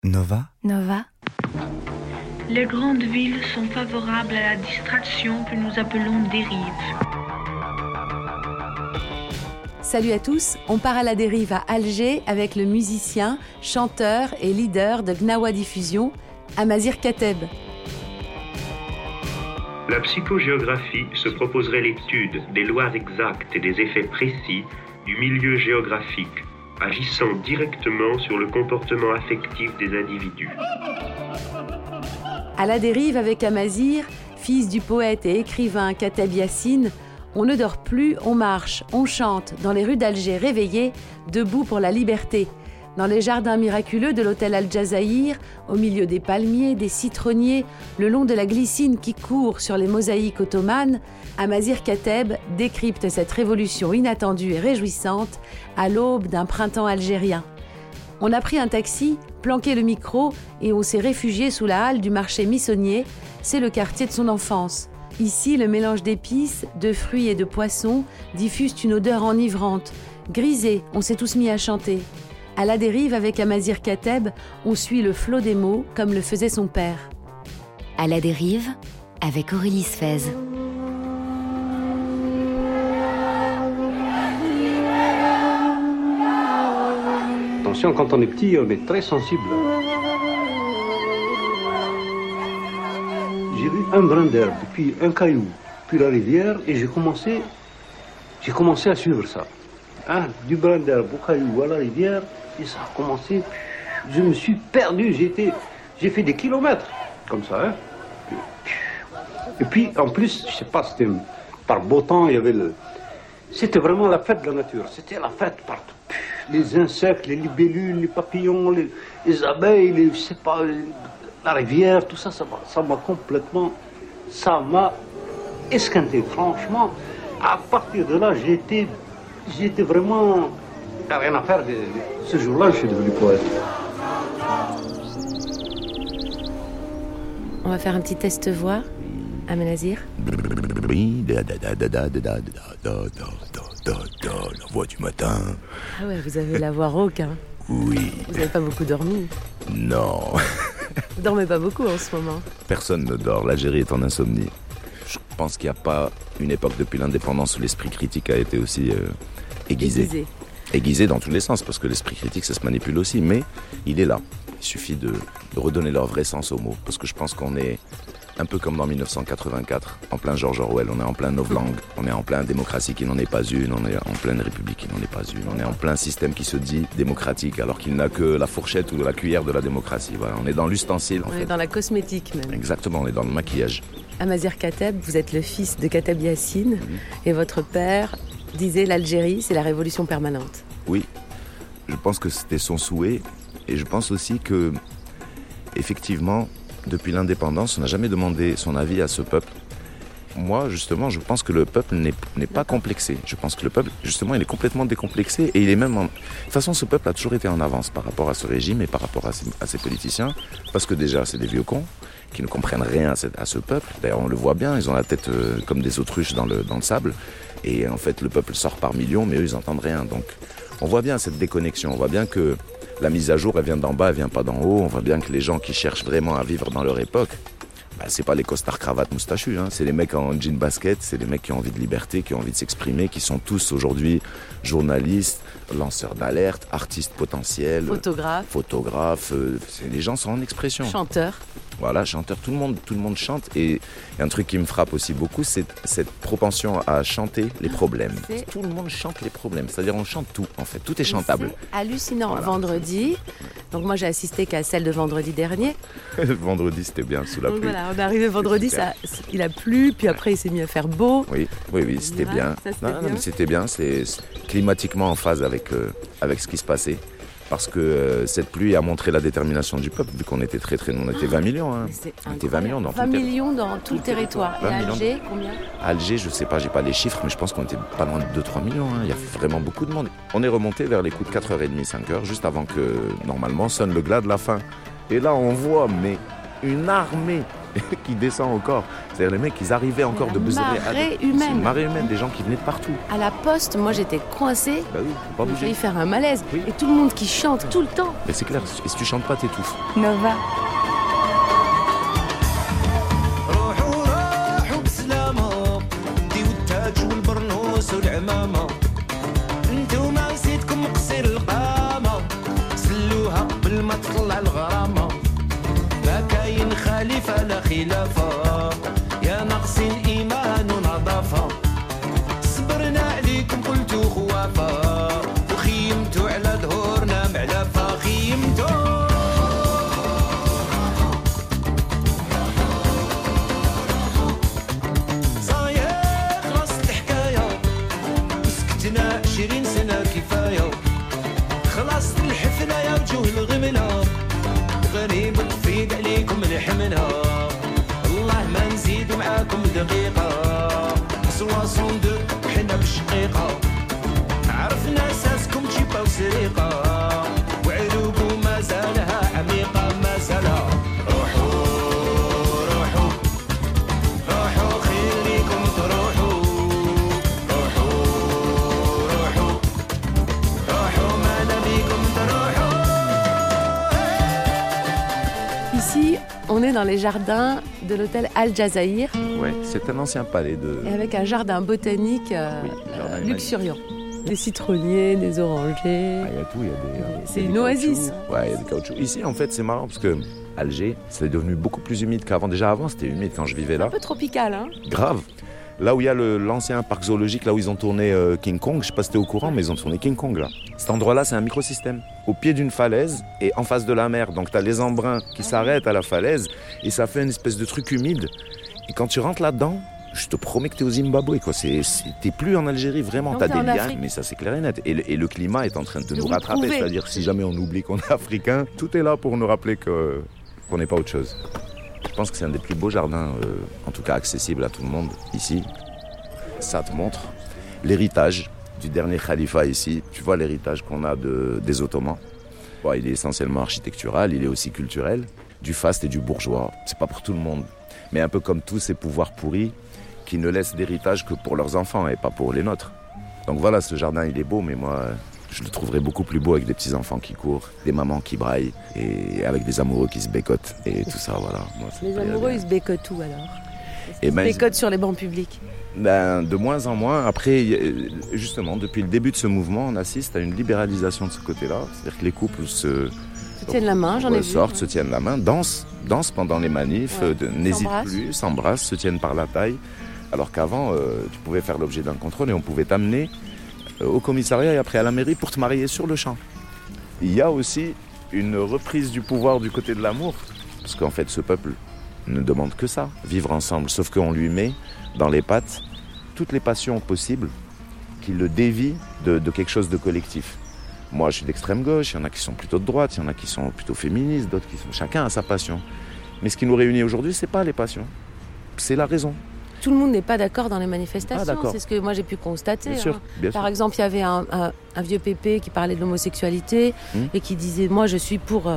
Nova. Nova. Les grandes villes sont favorables à la distraction que nous appelons dérive. Salut à tous, on part à la dérive à Alger avec le musicien, chanteur et leader de Gnawa Diffusion, Amazir Kateb. La psychogéographie se proposerait l'étude des lois exactes et des effets précis du milieu géographique, agissant directement sur le comportement affectif des individus. À la dérive avec Amazir, fils du poète et écrivain Kateb Yassine, on ne dort plus, on marche, on chante dans les rues d'Alger réveillés, debout pour la liberté. Dans les jardins miraculeux de l'hôtel Al-Jazaïr, au milieu des palmiers, des citronniers, le long de la glycine qui court sur les mosaïques ottomanes, Amazir Kateb décrypte cette révolution inattendue et réjouissante à l'aube d'un printemps algérien. On a pris un taxi, planqué le micro et on s'est réfugié sous la halle du marché Missonnier. C'est le quartier de son enfance. Ici, le mélange d'épices, de fruits et de poissons diffuse une odeur enivrante. Grisé, on s'est tous mis à chanter. À la dérive avec Amazir Kateb, on suit le flot des mots comme le faisait son père. À la dérive avec Aurélie Sfez. Attention, quand on est petit, on est très sensible. J'ai vu un brin d'herbe, puis un caillou, puis la rivière, et j'ai commencé à suivre ça. Du brin d'herbe au caillou à la rivière, et ça a commencé. Je me suis perdu, j'ai fait des kilomètres, comme ça. Et puis, en plus, je sais pas, c'était par beau temps, il y avait c'était vraiment la fête de la nature, c'était la fête partout. Les insectes, les libellules, les papillons, les abeilles, je sais pas, la rivière, tout ça, ça m'a complètement, ça m'a esquinté. Franchement, à partir de là, j'étais vraiment, t'as rien à faire. Ce jour-là, je suis devenu poète. On va faire un petit test voix, Amazir. La voix du matin. Ah ouais, vous avez la voix rauque, hein. Oui. Vous n'avez pas beaucoup dormi. Non. Vous dormez pas beaucoup en ce moment. Personne ne dort, l'Algérie est en insomnie. Je pense qu'il n'y a pas une époque depuis l'indépendance où l'esprit critique a été aussi aiguisé. Aiguisé dans tous les sens, parce que l'esprit critique, ça se manipule aussi, mais il est là. Il suffit de redonner leur vrai sens aux mots, parce que je pense qu'on est un peu comme dans 1984, en plein George Orwell, on est en plein novlangue, on est en plein démocratie qui n'en est pas une, on est en pleine république qui n'en est pas une, on est en plein système qui se dit démocratique alors qu'il n'a que la fourchette ou la cuillère de la démocratie. Voilà, on est dans l'ustensile en fait. On est dans la cosmétique même. Exactement, on est dans le maquillage. Amazir Kateb, vous êtes le fils de Kateb Yassine et votre père disait l'Algérie, c'est la révolution permanente. Oui, je pense que c'était son souhait et je pense aussi que, effectivement, depuis l'indépendance, on n'a jamais demandé son avis à ce peuple. Moi, justement, je pense que le peuple n'est pas complexé. Je pense que le peuple, justement, il est complètement décomplexé et il est même De toute façon, ce peuple a toujours été en avance par rapport à ce régime et par rapport à ses politiciens. Parce que déjà, c'est des vieux cons qui ne comprennent rien à ce peuple. D'ailleurs, on le voit bien, ils ont la tête comme des autruches dans le sable. Et en fait, le peuple sort par millions, mais eux, ils n'entendent rien. Donc, on voit bien cette déconnexion. On voit bien que la mise à jour, elle vient d'en bas, elle vient pas d'en haut. On voit bien que les gens qui cherchent vraiment à vivre dans leur époque, c'est pas les costards cravates moustachus, hein. C'est les mecs en jean basket, c'est les mecs qui ont envie de liberté, qui ont envie de s'exprimer, qui sont tous aujourd'hui journalistes, lanceurs d'alerte, artistes potentiels, photographes. Les gens sont en expression. Chanteurs. Voilà, chanteurs, tout le monde chante. Et un truc qui me frappe aussi beaucoup, c'est cette propension à chanter les problèmes. Tout le monde chante les problèmes, c'est-à-dire on chante tout en fait, tout est chantable. C'est hallucinant. Voilà. Vendredi, donc moi j'ai assisté qu'à celle de vendredi dernier. Vendredi c'était bien sous la pluie. Voilà, on est arrivé vendredi, il a plu, puis après il s'est mis à faire beau. Oui, c'était bien. Non, mais c'était bien, c'est climatiquement en phase avec ce qui se passait. Parce que cette pluie a montré la détermination du peuple, vu qu'on était on était 20 millions. Hein. On était 20 millions dans 20 millions dans tout le territoire. Et Alger, combien ? Alger, je sais pas, j'ai pas les chiffres, mais je pense qu'on était pas loin de 2-3 millions. Hein. Il y a vraiment beaucoup de monde. On est remonté vers les coups de 4h30, 5h, juste avant que, normalement, sonne le glas de la fin. Et là, on voit, mais une armée qui descend encore. C'est-à-dire les mecs, ils arrivaient encore de buzzer. Marée C'est une humaine. marée humaine, des gens qui venaient de partout. À la poste, moi j'étais coincée. Bah oui, faut pas J'ai bouger. failli faire un malaise. Oui. Et tout le monde qui chante tout le temps. Mais c'est clair, et si tu chantes pas, t'étouffes. Nova. روحوا بسلامة ديو التاج والبرنوس والعمامة انتوما نسيتكم قصير القامة سلوها قبل ما تطلع الغرامة ما كاين خليفة لا خلافة يا ناقصين إيمان ونظافة صبرنا عليكم قلتو خوافة وخيمتو على ظهورنا معلافة خيمتو خلصت الحكاية وسكتنا 20 سنة كفاية خلصت الحفلة يا وجوه الغملة غريب طفيق عليكم الحملة الله ما نزيدو معاكم دقيقة 62 وحنا بالشقيقة عرفنا اساسكم تجيبة وسريقة وعروقو ما زالها عميقة ما زالها روحوا خليكم تروحوا روحوا ما نبيكم تروحوا. Ici, on est dans les jardins de l'hôtel Al Jazair Ouais, c'est un ancien palais de... et avec un jardin botanique Oui, jardin luxuriant. Des citronniers, des orangers. Ah, il y a tout, il y a des... C'est il y a une des oasis. caoutchoucs. Ouais, il y a des caoutchoucs. Ici, en fait, c'est marrant parce que Alger, c'est devenu beaucoup plus humide qu'avant. Déjà avant, c'était humide quand je vivais Un là. peu tropical, hein. Grave. Là où il y a l'ancien parc zoologique, là où ils ont tourné King Kong, je sais pas si t'es au courant, mais ils ont tourné King Kong là. Cet endroit-là, c'est un microsystème. Au pied d'une falaise et en face de la mer. Donc t'as les embruns qui s'arrêtent à la falaise et ça fait une espèce de truc humide. Et quand tu rentres là-dedans, je te promets que t'es au Zimbabwe, quoi. T'es plus en Algérie, vraiment. Donc T'as t'es des en liens, Afrique. mais ça c'est clair et net. Et le climat est en train de De nous vous rattraper. prouver. C'est-à-dire si jamais on oublie qu'on est africain, tout est là pour nous rappeler qu'on n'est pas autre chose. Je pense que c'est un des plus beaux jardins, en tout cas accessible à tout le monde, ici. Ça te montre l'héritage du dernier khalifa ici. Tu vois l'héritage qu'on a des Ottomans. Bon, il est essentiellement architectural, il est aussi culturel. Du faste et du bourgeois, c'est pas pour tout le monde. Mais un peu comme tous ces pouvoirs pourris qui ne laissent d'héritage que pour leurs enfants et pas pour les nôtres. Donc voilà, ce jardin il est beau, mais moi je le trouverais beaucoup plus beau avec des petits-enfants qui courent, des mamans qui braillent et avec des amoureux qui se bécotent et tout ça, voilà. Moi, ça me Les plairait amoureux, bien. ils se bécotent où alors? Eh Ils se ben, bécotent sur les bancs publics. Ben, de moins en moins. Après, justement, depuis le début de ce mouvement, on assiste à une libéralisation de ce côté-là. C'est-à-dire que les couples se tiennent la main, j'en ai vu. sortent, se tiennent la main, dansent pendant les manifs, Ouais. n'hésitent S'embrassent. plus, s'embrassent, se tiennent par la taille. Alors qu'avant, tu pouvais faire l'objet d'un contrôle et on pouvait t'amener au commissariat et après à la mairie pour te marier sur le champ. Il y a aussi une reprise du pouvoir du côté de l'amour. Parce qu'en fait, ce peuple ne demande que ça, vivre ensemble. Sauf qu'on lui met dans les pattes toutes les passions possibles qui le dévient de quelque chose de collectif. Moi, je suis d'extrême gauche, il y en a qui sont plutôt de droite, il y en a qui sont plutôt féministes, d'autres qui sont... Chacun a sa passion. Mais ce qui nous réunit aujourd'hui, c'est pas les passions, c'est la raison. Tout le monde n'est pas d'accord dans les manifestations. Ah, d'accord. C'est ce que moi j'ai pu constater. Bien sûr, hein. bien Par sûr. exemple, il y avait un vieux pépé qui parlait de l'homosexualité et qui disait moi je suis pour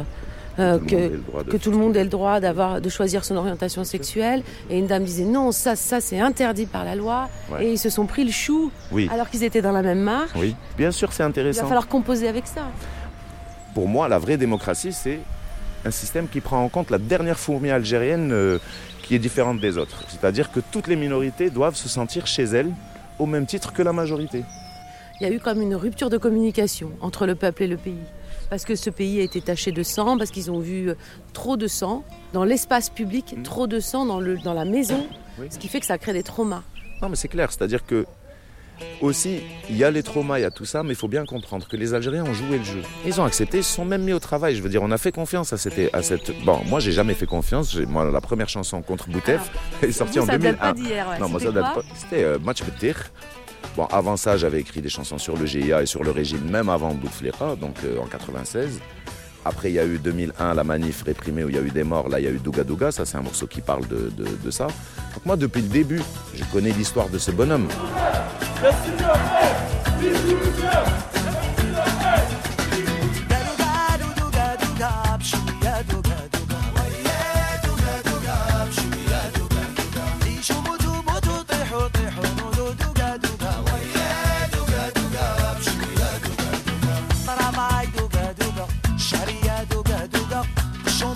que tout le monde ait le droit de choisir son orientation sexuelle. Et une dame disait non, ça c'est interdit par la loi. Ouais. Et ils se sont pris le chou Oui, alors qu'ils étaient dans la même marche. oui. Bien sûr, c'est Il va intéressant. falloir composer avec ça. Pour moi, la vraie démocratie, c'est un système qui prend en compte la dernière fourmi algérienne qui est différente des autres. C'est-à-dire que toutes les minorités doivent se sentir chez elles au même titre que la majorité. Il y a eu comme une rupture de communication entre le peuple et le pays. Parce que ce pays a été taché de sang, parce qu'ils ont vu trop de sang dans l'espace public, trop de sang dans la maison, Oui. ce qui fait que ça crée des traumas. Non, mais c'est clair. C'est-à-dire que aussi, il y a les traumas, il y a tout ça, mais il faut bien comprendre que les Algériens ont joué le jeu. Ils ont accepté, ils se sont même mis au travail. Je veux dire, on a fait confiance à cette... Bon, moi, j'ai jamais fait confiance. Moi, la première chanson contre Boutef est sortie en Ça date 2001. pas d'hier, ouais. Non, moi, ça C'était date quoi pas. C'était Match Betir. Bon, avant ça, j'avais écrit des chansons sur le GIA et sur le régime, même avant Bouteflika, donc en 96. Après, il y a eu 2001, la manif réprimée où il y a eu des morts. Là, il y a eu Douga Douga. Ça, c'est un morceau qui parle de ça. Donc moi, depuis le début, je connais l'histoire de ce bonhomme.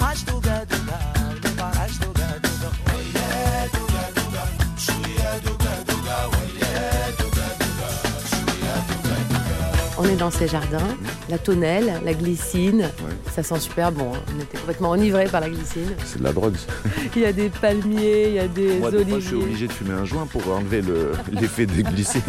On est dans ces jardins, la tonnelle, la glycine, ça sent super bon. On était complètement enivrés par la glycine. C'est de la drogue. Il y a des palmiers, il y a des Moi, des oliviers. fois, je suis obligé de fumer un joint pour enlever l'effet de glycine.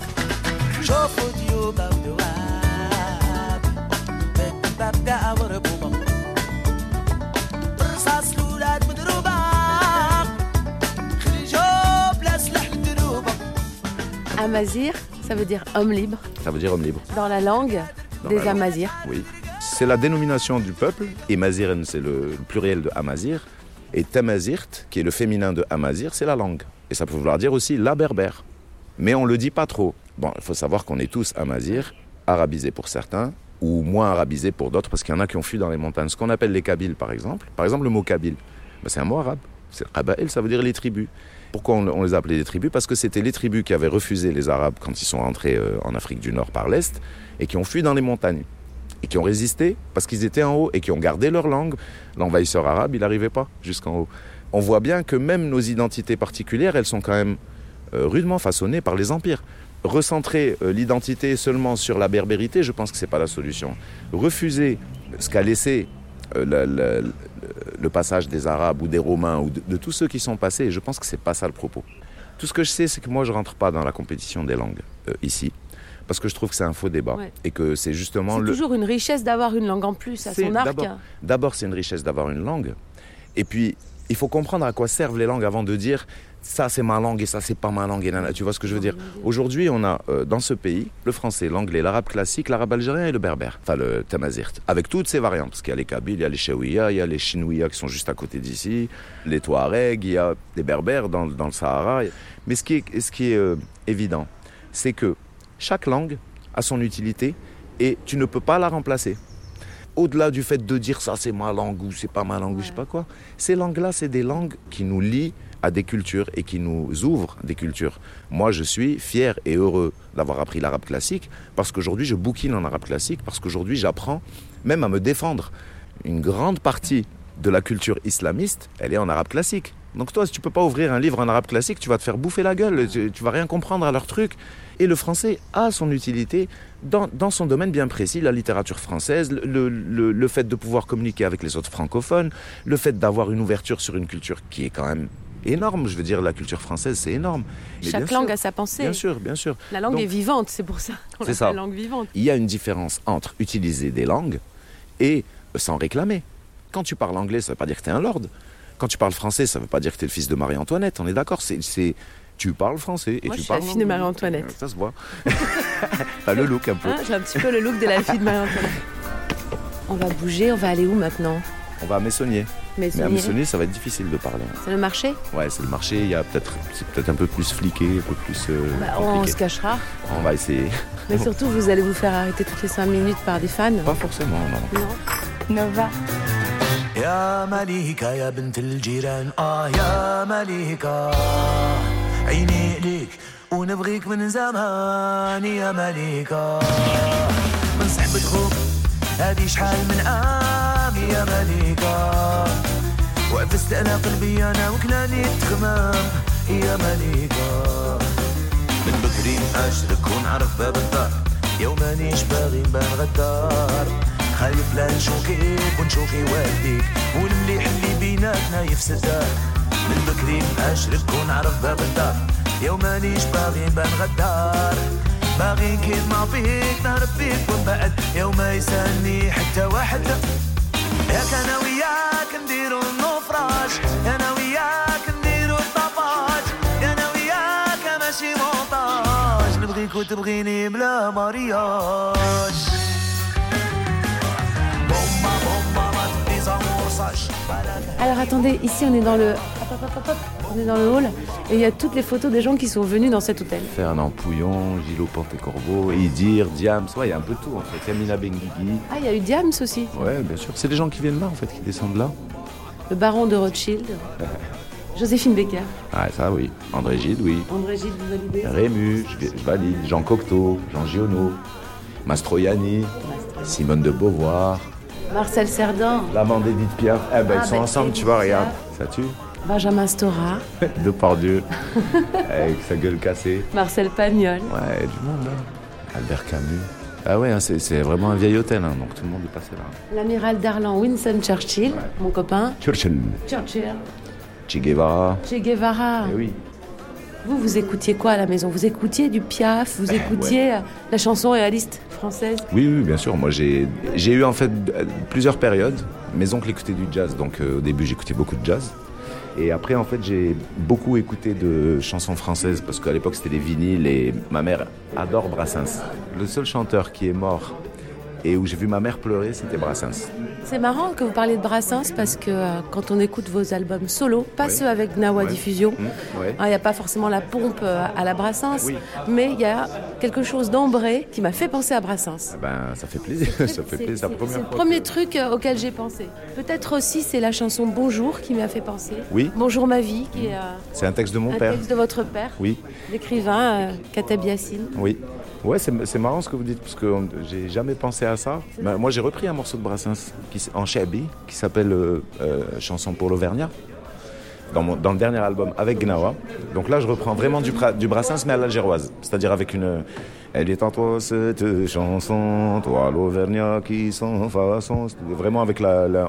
Amazir, ça veut dire homme libre, Ça veut dire homme libre. dans la langue Dans des la langue. Amazirs. Oui. C'est la dénomination du peuple. Et Maziren, c'est le pluriel de Amazir. Et Tamazirt, qui est le féminin de Amazir, c'est la langue. Et ça peut vouloir dire aussi la berbère. Mais on ne le dit pas trop. Bon, il faut savoir qu'on est tous Amazirs, arabisés pour certains, ou moins arabisés pour d'autres, parce qu'il y en a qui ont fui dans les montagnes. Ce qu'on appelle les Kabyles, par exemple. Par exemple, le mot Kabyle, ben, c'est un mot arabe. C'est Qabaïl, ça veut dire les tribus. Pourquoi on les appelait les tribus? Parce que c'était les tribus qui avaient refusé les Arabes quand ils sont rentrés en Afrique du Nord par l'Est, et qui ont fui dans les montagnes. Et qui ont résisté parce qu'ils étaient en haut et qui ont gardé leur langue. L'envahisseur arabe, il n'arrivait pas jusqu'en haut. On voit bien que même nos identités particulières, elles sont quand même rudement façonnées par les empires. Recentrer l'identité seulement sur la berbérité, je pense que ce n'est pas la solution. Refuser ce qu'a laissé le passage des Arabes ou des Romains ou de tous ceux qui sont passés, je pense que ce n'est pas ça le propos. Tout ce que je sais, c'est que moi, je ne rentre pas dans la compétition des langues ici. Parce que je trouve que c'est un faux débat. Ouais. Et que c'est justement C'est toujours une richesse d'avoir une langue en plus à C'est son arc. D'abord, c'est une richesse d'avoir une langue. Et puis, il faut comprendre à quoi servent les langues avant de dire ça c'est ma langue et ça c'est pas ma langue. Et tu vois ce que je veux dire? Aujourd'hui, on a dans ce pays le français, l'anglais, l'arabe classique, l'arabe algérien et le berbère. Enfin, le tamazirt. Avec toutes ces variantes. Parce qu'il y a les Kabyles, il y a les Chaouia, il y a les Chinouia qui sont juste à côté d'ici, les Touaregs, il y a des berbères dans le Sahara. Mais ce qui est évident, c'est que chaque langue a son utilité et tu ne peux pas la remplacer. Au-delà du fait de dire ça c'est ma langue ou c'est pas ma langue ou je sais pas quoi, ces langues-là, c'est des langues qui nous lient à des cultures et qui nous ouvrent des cultures. Moi, je suis fier et heureux d'avoir appris l'arabe classique parce qu'aujourd'hui, je bouquine en arabe classique, parce qu'aujourd'hui, j'apprends même à me défendre. Une grande partie de la culture islamiste, elle est en arabe classique. Donc toi, si tu peux pas ouvrir un livre en arabe classique, tu vas te faire bouffer la gueule, tu vas rien comprendre à leur truc. Et le français a son utilité dans son domaine bien précis, la littérature française, le fait de pouvoir communiquer avec les autres francophones, le fait d'avoir une ouverture sur une culture qui est quand même énorme. Je veux dire, la culture française, c'est énorme. Mais Chaque langue a sa pensée. Bien sûr, bien sûr. La langue Donc, est vivante, c'est pour ça qu'on c'est l'appelle ça. langue vivante. Il y a une différence entre utiliser des langues et s'en réclamer. Quand tu parles anglais, ça ne veut pas dire que tu es un lord. Quand tu parles français, ça ne veut pas dire que tu es le fils de Marie-Antoinette. On est d'accord, tu parles français et Moi, tu je suis parles la fille de anglais. Marie-Antoinette. Ça se voit. T'as le look un peu. Hein, j'ai un petit peu le look de la fille de Marie-Antoinette. On va bouger, on va aller où maintenant? On va à Messonnier. Mais à Messonnier, ça va être difficile de parler. C'est le marché? Ouais, c'est le marché. C'est peut-être un peu plus fliqué, un peu plus On compliqué. se cachera. On va essayer. Mais surtout, vous allez vous faire arrêter toutes les 5 minutes par des fans. Pas forcément, non. Non. Nova. يا مليكة يا بنت الجيران يا مليكة عيني ليك ونبغيك من زمان يا مليكة من صحبة خوك هادي شحال من عام يا مليكة وعفست انا قلبي انا وكلاني تخمام يا مليكة من بكري اشرك ونعرف باب الدار يوم مانيش باغي نبان غدار خايف لا نشوكيك ونشوكي والديك والمليح اللي بيناتنا يفسد من بكري نشرك ونعرف باب الدار يوم مانيش باغي نبان غدار باغي نكيد ما فيك نهرب فيك ومن بعد يوم ما يسالني حتى واحد ياك انا وياك نديرو النفراج انا وياك نديرو الطفاج انا وياك ماشي مونتاج نبغيك وتبغيني بلا مارياج. Alors attendez, ici on est dans le... On est dans le hall et il y a toutes les photos des gens qui sont venus dans cet hôtel. Fernand Pouillon, Gilot Pontecorvo, Idir, Diams, il y a un peu tout en fait. Yamina Benguigui. Ah, il y a eu Diams aussi. Ouais, bien sûr. C'est les gens qui viennent là en fait, qui descendent là. Le baron de Rothschild. Joséphine Baker. Ah, ça oui. André Gide, oui. André Gide, vous validez? Rému, je valide. Jean Cocteau, Jean Giono, Mastroianni, Simone de Beauvoir, Marcel Cerdan. L'amant d'Edith Piaf. Ils sont ensemble, tu vois, regarde. Ça tue. Benjamin Stora. Depardieu. Avec sa gueule cassée. Marcel Pagnol. Ouais, du monde, là. Albert Camus. Ah ouais, c'est vraiment un vieil hôtel, hein, donc tout le monde est passé là. L'amiral Darlan Winston Churchill, mon copain. Churchill. Che Guevara. Che Guevara. Eh oui. Vous écoutiez quoi à la maison? Vous écoutiez du Piaf? Vous écoutiez la chanson réaliste française? Oui, bien sûr. Moi, j'ai eu en fait plusieurs périodes. Mes oncles écoutaient du jazz, donc au début, j'écoutais beaucoup de jazz. Et après, en fait, j'ai beaucoup écouté de chansons françaises parce qu'à l'époque, c'était des vinyles et ma mère adore Brassens. Le seul chanteur qui est mort et où j'ai vu ma mère pleurer, c'était Brassens. C'est marrant que vous parliez de Brassens parce que quand on écoute vos albums solo, pas ceux avec Gnawa Diffusion, il n'y a pas forcément la pompe à la Brassens, mais il y a quelque chose d'ambré qui m'a fait penser à Brassens. Ça fait plaisir, ça fait plaisir. C'est le premier truc auquel j'ai pensé. Peut-être aussi c'est la chanson Bonjour qui m'a fait penser. Oui. Bonjour ma vie, qui est c'est un texte de mon père. Un texte de votre père. Oui. L'écrivain Kateb Yassine. Oui. Ouais, c'est marrant ce que vous dites, parce que j'ai jamais pensé à ça. Moi, j'ai repris un morceau de Brassens en Chabi, qui s'appelle Chanson pour l'Auvergnat, dans le dernier album, avec Gnawa. Donc là, je reprends vraiment du Brassens, mais à l'algéroise. C'est-à-dire avec une... Elle est en toi cette chanson, toi l'Auvergnat qui sans façon... Vraiment avec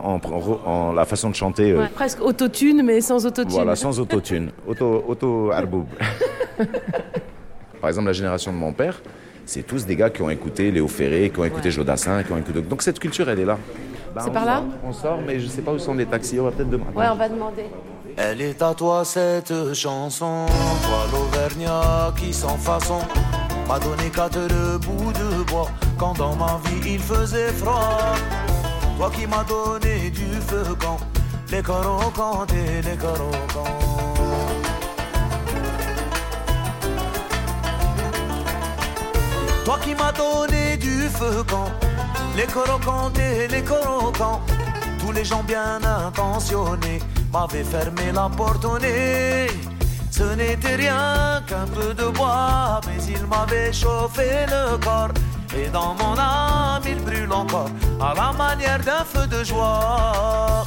la façon de chanter... presque autotune, mais sans autotune. Voilà, sans autotune. Auto-arboub. Par exemple, la génération de mon père, c'est tous des gars qui ont écouté Léo Ferré, qui ont écouté Jodassin, qui ont écouté... Donc cette culture, elle est là. C'est par là ? On sort, mais je ne sais pas où sont les taxis. On va peut-être demander. Ouais, on va demander. Elle est à toi cette chanson, toi l'Auvergnat qui sans façon m'a donné 4 bouts de bois quand dans ma vie il faisait froid. Toi qui m'as donné du feu quand les carocans et les carocans. Toi qui m'as donné du feu quand les corocants et les corocants, tous les gens bien intentionnés m'avaient fermé la porte au nez. Ce n'était rien qu'un peu de bois, mais il m'avait chauffé le corps. Et dans mon âme il brûle encore à la manière d'un feu de joie.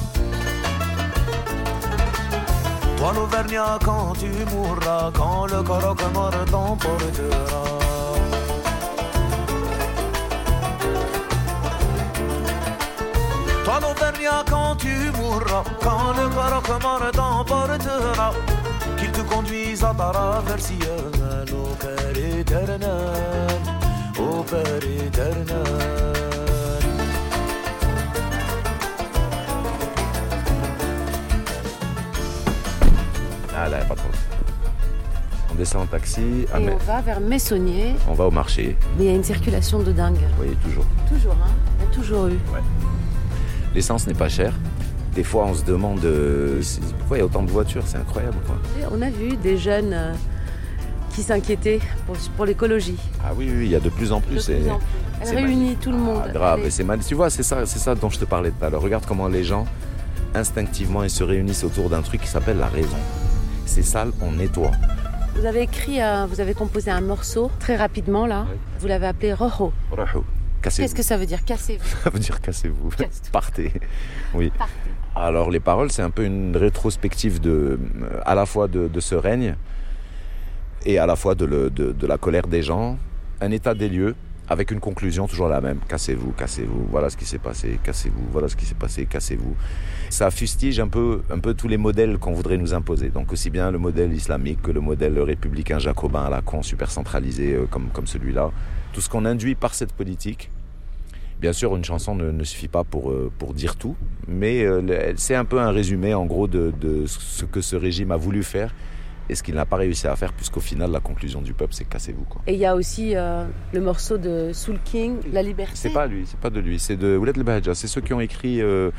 Toi l'Auvergnat quand tu mourras, quand le coroc mort t'emportera. Toi l'Auvergnat quand tu mourras, quand le coroc mort t'emportera, qu'il te conduise à ta traversière, au Père éternel, au Père éternel. Ah là, pas trop. On descend en taxi. Et on va vers Messonnier. On va au marché. Mais il y a une circulation de dingue. Oui, toujours. Toujours, hein. Il y a toujours eu. Ouais. L'essence n'est pas chère. Des fois, on se demande pourquoi il y a autant de voitures. C'est incroyable, quoi. Et on a vu des jeunes qui s'inquiétaient pour l'écologie. Ah oui, il y a de plus en plus. Elle réunit tout le monde. Grave. Et c'est mal. Tu vois, c'est ça dont je te parlais tout à l'heure. Regarde comment les gens, instinctivement, ils se réunissent autour d'un truc qui s'appelle la raison. C'est sale, on nettoie. Vous avez vous avez composé un morceau très rapidement là. Oui. Vous l'avez appelé Rojo. Rojo. Qu'est-ce que ça veut dire? Cassez-vous. Ça veut dire cassez-vous. Partez. Oui. Partez. Alors les paroles, c'est un peu une rétrospective à la fois de ce règne et à la fois de la colère des gens. Un état des lieux avec une conclusion toujours la même. Cassez-vous, cassez-vous. Voilà ce qui s'est passé. Cassez-vous. Voilà ce qui s'est passé. Cassez-vous. Ça fustige un peu tous les modèles qu'on voudrait nous imposer. Donc aussi bien le modèle islamique que le modèle républicain jacobin à la con, super centralisé comme celui-là. Tout ce qu'on induit par cette politique. Bien sûr, une chanson ne suffit pas pour dire tout, mais c'est un peu un résumé en gros de ce que ce régime a voulu faire et ce qu'il n'a pas réussi à faire, puisqu'au final, la conclusion du peuple, c'est cassez-vous, quoi. Et il y a aussi le morceau de Soul King, La Liberté. C'est pas lui, c'est pas de lui, c'est de Oulet El Bahadja. C'est ceux qui ont écrit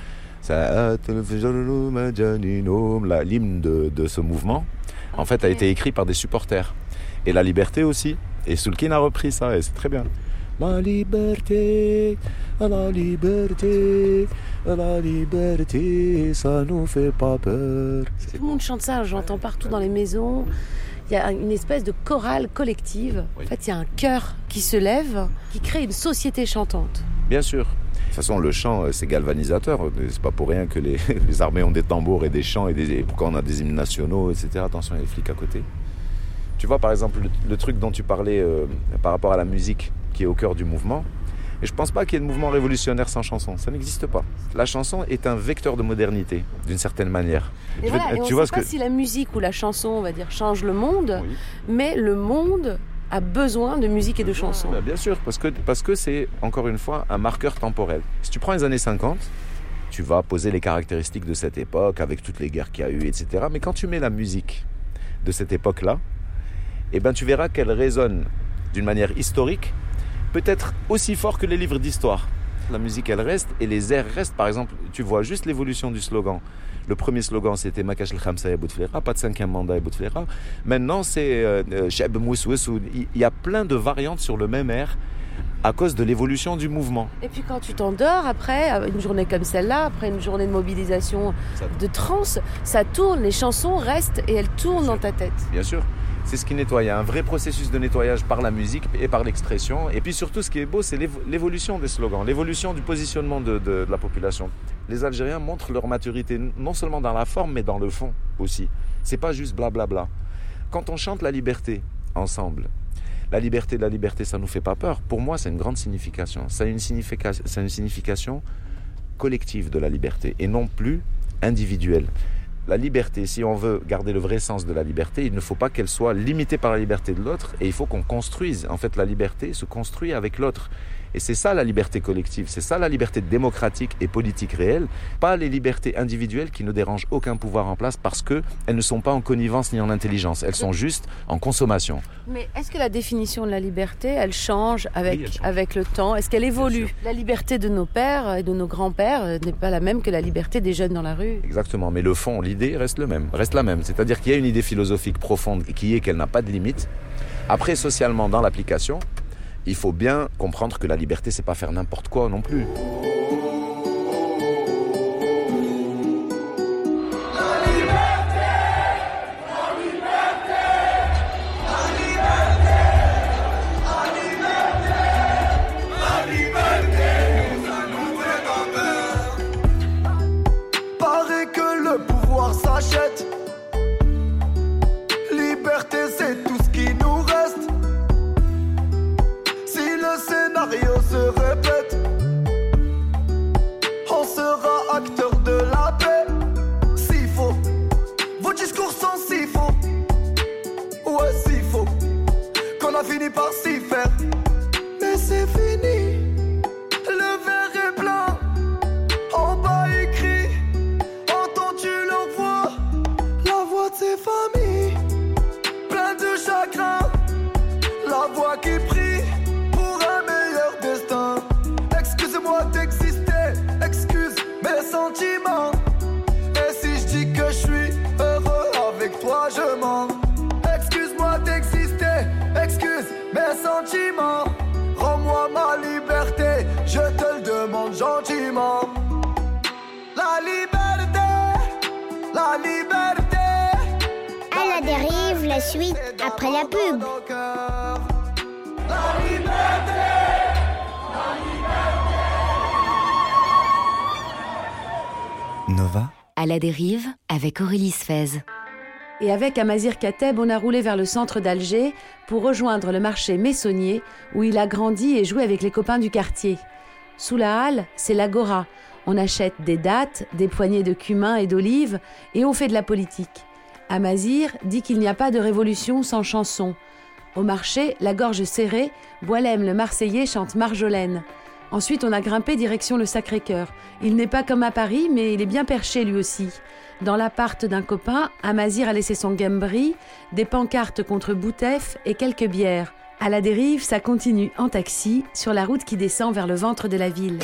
l'hymne de ce mouvement. En fait, a été écrit par des supporters. Et La Liberté aussi. Et Soul King a repris ça, et c'est très bien. La liberté, la liberté, la liberté, ça nous fait pas peur. Tout le monde chante ça, j'entends partout dans les maisons. Il y a une espèce de chorale collective. Oui. En fait, il y a un chœur qui se lève, qui crée une société chantante. Bien sûr. De toute façon, le chant, c'est galvanisateur. C'est pas pour rien que les armées ont des tambours et des chants et pourquoi on a des hymnes nationaux, etc. Attention, il y a les flics à côté. Tu vois, par exemple, le truc dont tu parlais par rapport à la musique qui est au cœur du mouvement. Et je pense pas qu'il y ait de mouvement révolutionnaire sans chanson. Ça n'existe pas. La chanson est un vecteur de modernité, d'une certaine manière. Et voilà, et on ne sait pas si la musique ou la chanson, on va dire, change le monde, oui. Mais le monde a besoin de musique et de chansons. Ben bien sûr, parce que c'est, encore une fois, un marqueur temporel. Si tu prends les années 50, tu vas poser les caractéristiques de cette époque, avec toutes les guerres qu'il y a eu, etc. Mais quand tu mets la musique de cette époque-là, eh ben, tu verras qu'elle résonne d'une manière historique, peut-être aussi fort que les livres d'histoire. La musique, elle reste, et les airs restent. Par exemple, tu vois juste l'évolution du slogan. Le premier slogan, c'était Makash el-Khamsa ya Bouteflika, pas de 5e mandat ya Bouteflika. Maintenant, c'est Cheb Moussous. Il y a plein de variantes sur le même air à cause de l'évolution du mouvement. Et puis quand tu t'endors, après une journée comme celle-là, après une journée de mobilisation de trance, ça tourne, les chansons restent et elles tournent dans ta tête. Bien sûr. C'est ce qui nettoie. Il y a un vrai processus de nettoyage par la musique et par l'expression. Et puis surtout, ce qui est beau, c'est l'évolution des slogans, l'évolution du positionnement de la population. Les Algériens montrent leur maturité, non seulement dans la forme, mais dans le fond aussi. C'est pas juste blablabla. Quand on chante la liberté ensemble, la liberté, ça nous fait pas peur. Pour moi, c'est une grande signification. C'est une signification collective de la liberté et non plus individuelle. La liberté, si on veut garder le vrai sens de la liberté, il ne faut pas qu'elle soit limitée par la liberté de l'autre et il faut qu'on construise. En fait, la liberté se construit avec l'autre. Et c'est ça la liberté collective, c'est ça la liberté démocratique et politique réelle, pas les libertés individuelles qui ne dérangent aucun pouvoir en place parce qu'elles ne sont pas en connivence ni en intelligence, elles sont juste en consommation. Mais est-ce que la définition de la liberté, elle change avec le temps? Est-ce qu'elle évolue? La liberté de nos pères et de nos grands-pères n'est pas la même que la liberté des jeunes dans la rue. Exactement, mais le fond, l'idée reste la même. C'est-à-dire qu'il y a une idée philosophique profonde qui est qu'elle n'a pas de limite. Après, socialement, dans l'application, il faut bien comprendre que la liberté, c'est pas faire n'importe quoi non plus. Paraît que le pouvoir s'achète. Liberté, c'est tout ce qui nous reste. Le scénario se répète. On sera acteur de la paix. S'il faut, vos discours sont si faux. Ouais, si faux qu'on a fini par s'y faire. Mais c'est fini. Le verre est plein. En bas écrit. Entends-tu leur voix? La voix de ces familles. Plein de chagrin. La voix qui prie. Excuse-moi d'exister, excuse mes sentiments. Et si je dis que je suis heureux avec toi, je mens. Excuse-moi d'exister, excuse mes sentiments. Rends-moi ma liberté, je te le demande gentiment. La liberté, la liberté. À la dérive, la suite après la pub. La liberté. Nova. À la dérive avec Aurélie Sfez. Et avec Amazir Kateb, on a roulé vers le centre d'Alger pour rejoindre le marché Messonnier où il a grandi et joué avec les copains du quartier. Sous la halle, c'est l'agora. On achète des dattes, des poignées de cumin et d'olives et on fait de la politique. Amazir dit qu'il n'y a pas de révolution sans chanson. Au marché, la gorge serrée, Boilem le Marseillais chante Marjolaine. Ensuite, on a grimpé direction le Sacré-Cœur. Il n'est pas comme à Paris, mais il est bien perché lui aussi. Dans l'appart d'un copain, Amazir a laissé son Gambri, des pancartes contre Boutef et quelques bières. À la dérive, ça continue en taxi, sur la route qui descend vers le ventre de la ville.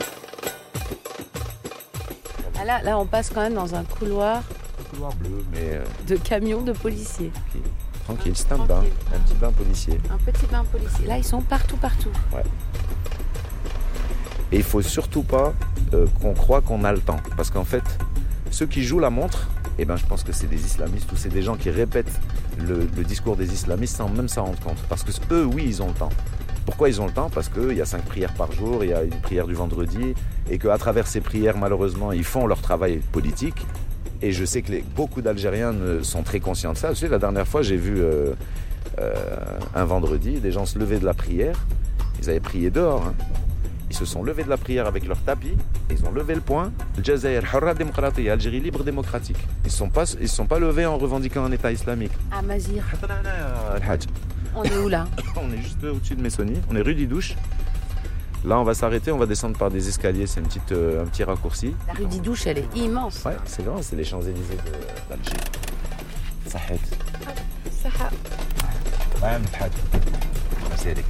Ah là, on passe quand même dans un couloir Bleu, mais de camions de policiers. Tranquille, c'est un bain, un petit bain policier. Un petit bain policier. Là, ils sont partout. Ouais. Et il ne faut surtout pas qu'on croie qu'on a le temps. Parce qu'en fait, ceux qui jouent la montre, je pense que c'est des islamistes ou c'est des gens qui répètent le discours des islamistes sans même s'en rendre compte. Parce que eux, oui, ils ont le temps. Pourquoi ils ont le temps? Parce qu'il y a 5 prières par jour, il y a une prière du vendredi, et qu'à travers ces prières, malheureusement, ils font leur travail politique. Et je sais que beaucoup d'Algériens sont très conscients de ça. Tu sais, la dernière fois, j'ai vu un vendredi, des gens se lever de la prière. Ils avaient prié dehors. Hein. Ils se sont levés de la prière avec leur tapis. Et ils ont levé le poing. Jazair, Hurra démocratique, Algérie libre démocratique. Ils ne sont pas levés en revendiquant un État islamique. À Mazir. On est où là? On est juste au-dessus de Messoni. On est rue d'Idouche. Là, on va s'arrêter, on va descendre par des escaliers, c'est un petit raccourci. La rue d'Idouche, elle est immense. Ouais, c'est grand, c'est les Champs-Élysées d'Alger. Sahet. Saha. Ouais, Mthat. C'est elle.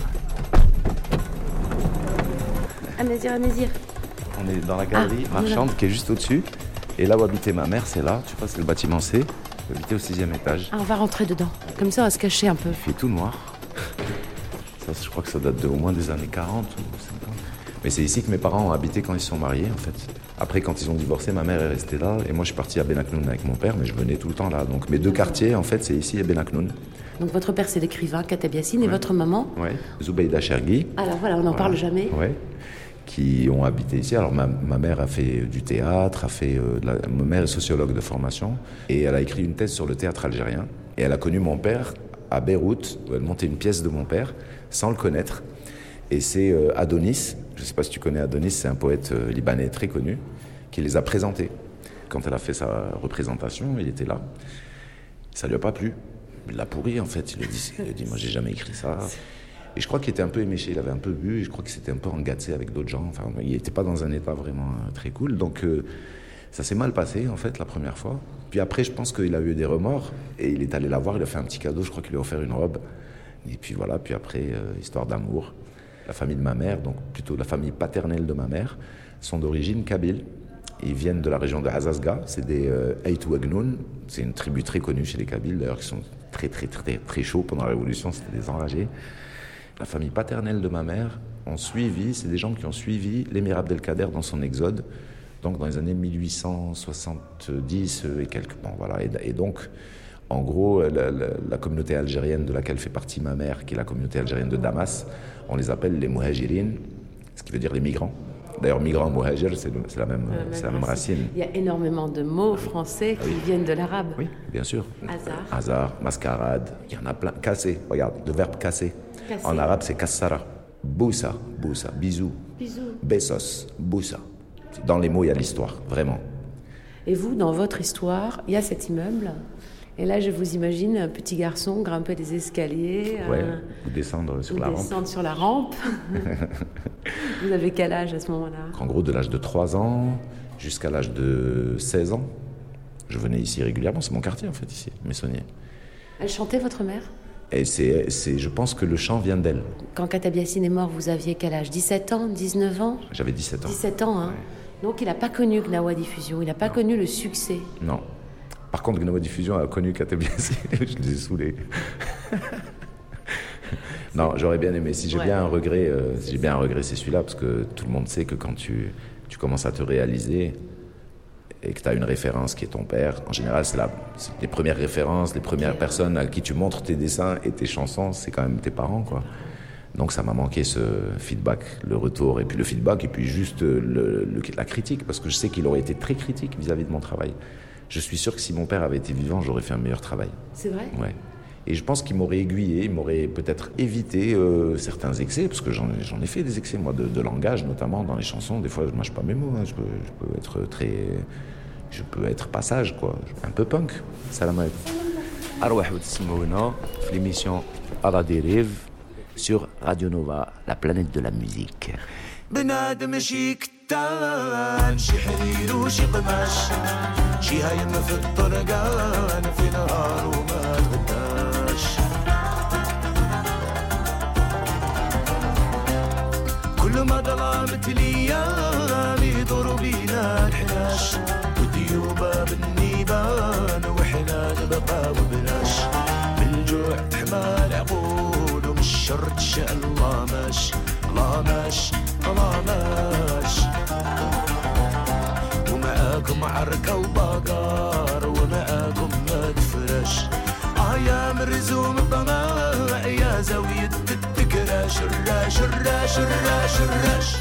Amazir. On est dans la galerie marchande qui est juste au-dessus. Et là où habitait ma mère, c'est là, tu vois, c'est le bâtiment C. J'habitais au 6e étage. Ah, on va rentrer dedans. Comme ça, on va se cacher un peu. Il fait tout noir. Ça, je crois que ça date au moins des années 40 ou 50. Mais c'est ici que mes parents ont habité quand ils se sont mariés, en fait. Après, quand ils ont divorcé, ma mère est restée là. Et moi, je suis parti à Benaknoun avec mon père, mais je venais tout le temps là. Donc, mes 2 quartiers, en fait, c'est ici à Benaknoun. Donc, votre père, c'est l'écrivain Kateb Yassine, et votre maman? Oui, Zoubeida Chergui. Alors voilà, on n'en parle jamais. Oui, qui ont habité ici. Alors, ma mère a fait du théâtre, ma mère est sociologue de formation, et elle a écrit une thèse sur le théâtre algérien. Et elle a connu mon père à Beyrouth, où elle montait une pièce de mon père, sans le connaître. Et c'est Adonis, je ne sais pas si tu connais Adonis, c'est un poète libanais très connu, qui les a présentés. Quand elle a fait sa représentation, il était là. Ça ne lui a pas plu. Il l'a pourri, en fait. Il a dit moi, j'ai jamais écrit ça. Et je crois qu'il était un peu éméché, il avait un peu bu, et je crois qu'il s'était un peu engâté avec d'autres gens. Enfin, il n'était pas dans un état vraiment très cool. Donc, ça s'est mal passé, en fait, la première fois. Puis après, je pense qu'il a eu des remords, et il est allé la voir, il a fait un petit cadeau, je crois qu'il lui a offert une robe. Et puis voilà, puis après, histoire d'amour. La famille de ma mère, donc plutôt la famille paternelle de ma mère, sont d'origine kabyle. Ils viennent de la région de Azazga, c'est des Eitou Agnoun, c'est une tribu très connue chez les Kabyles, d'ailleurs, qui sont très chauds pendant la Révolution, c'était des enragés. La famille paternelle de ma mère c'est des gens qui ont suivi l'émir Abdelkader dans son exode, donc dans les années 1870 et quelques. Bon, voilà, et donc, en gros, la communauté algérienne de laquelle fait partie ma mère, qui est la communauté algérienne de Damas, on les appelle les Mouhajirines, ce qui veut dire les migrants. D'ailleurs, migrant, Mouhajir, c'est la même racine. Il y a énormément de mots français qui viennent de l'arabe. Oui, bien sûr. Hasard, mascarade, il y en a plein. Casser, regarde, le verbe casser. En arabe, c'est kassara. Boussa, bisou. Bessos, boussa. Dans les mots, il y a l'histoire, vraiment. Et vous, dans votre histoire, il y a cet immeuble. Et là, je vous imagine un petit garçon grimper des escaliers. Ou descendre sur la rampe. Vous avez quel âge à ce moment-là? En gros, de l'âge de 3 ans jusqu'à l'âge de 16 ans. Je venais ici régulièrement, c'est mon quartier en fait, ici, Messonnier. Elle chantait, votre mère? Et je pense que le chant vient d'elle. Quand Kateb Yassine est mort, vous aviez quel âge? 17 ans, 19 ans? J'avais 17 ans. 17 ans, hein. Ouais. Donc il n'a pas connu Gnawa Diffusion, il n'a pas connu le succès. Non. Par contre, Gnawa Diffusion a connu Kateb Yassine, je les ai saoulés. Non, j'aurais bien aimé. Si j'ai bien un regret, c'est celui-là, parce que tout le monde sait que quand tu commences à te réaliser et que tu as une référence qui est ton père, en général, c'est les premières références, les premières personnes à qui tu montres tes dessins et tes chansons, c'est quand même tes parents, quoi. Donc ça m'a manqué ce feedback, le retour, et puis le feedback, et puis juste la critique, parce que je sais qu'il aurait été très critique vis-à-vis de mon travail. Je suis sûr que si mon père avait été vivant, j'aurais fait un meilleur travail. C'est vrai ? Ouais. Et je pense qu'il m'aurait aiguillé, il m'aurait peut-être évité certains excès, parce que j'en ai fait des excès, moi, de langage, notamment dans les chansons. Des fois, je ne mâche pas mes mots, hein. Je peux être passage, quoi, un peu punk. Salam alaikum. Arwah Outsmouna, l'émission à la dérive sur Radio Nova, la planète de la musique. بنادم شي كتان شي حرير وشي قماش شي هايم في الطرقان في نهار وما تغداش كل ما ظلمت الايام يدور بينا الحناش وديوبه بالنيبان وحنا نبقى وبلاش بالجوع تحمى العقول ومن الشر تشاء الله ماش الله ماش الله ماش ومعاكم عركة وبقار ومعاكم مدفرش يا مرزوم الضماع يا زاوية التكراش الراش الراش الراش الراش الراش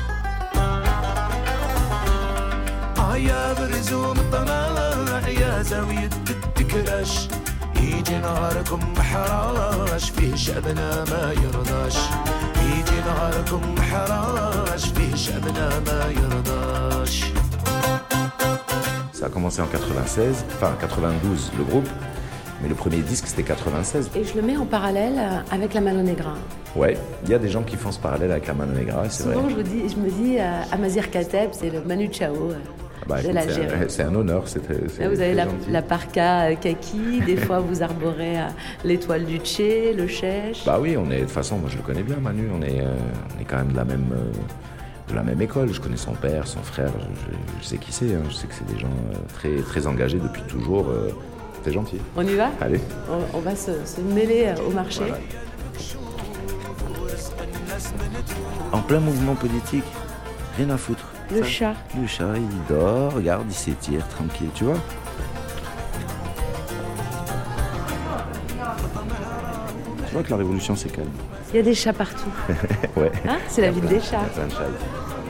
يا برزوم الطماح يا زاوية التكراش يجي نهاركم حراش فيه شعبنا ما يرضاش يجي نهاركم حراش فيه شعبنا ما يرضاش. Ça a commencé en 96, enfin 92 le groupe, mais le premier disque c'était 96. Et je le mets en parallèle avec la Mano Negra. Ouais, il y a des gens qui font ce parallèle avec la Mano Negra, c'est souvent, vrai. je me dis, Amazir Kateb, c'est le Manu Chao de l'Algérie. C'est un honneur. Là, vous avez la parka kaki, des fois vous arborez l'étoile du Tché, le chèche. Bah oui, de toute façon, moi je le connais bien, Manu, on est quand même de la même école. Je connais son père, son frère, je sais qui c'est, hein. Je sais que c'est des gens très, très engagés depuis toujours. C'est gentil. On y va ? Allez. On va se mêler au marché. Voilà. En plein mouvement politique, rien à foutre. Le chat, il dort, regarde, il s'étire, tranquille, tu vois. Tu vois que la révolution c'est calme. Il y a des chats partout. Ouais. Hein, c'est la ville des chats. Il y a plein de chats.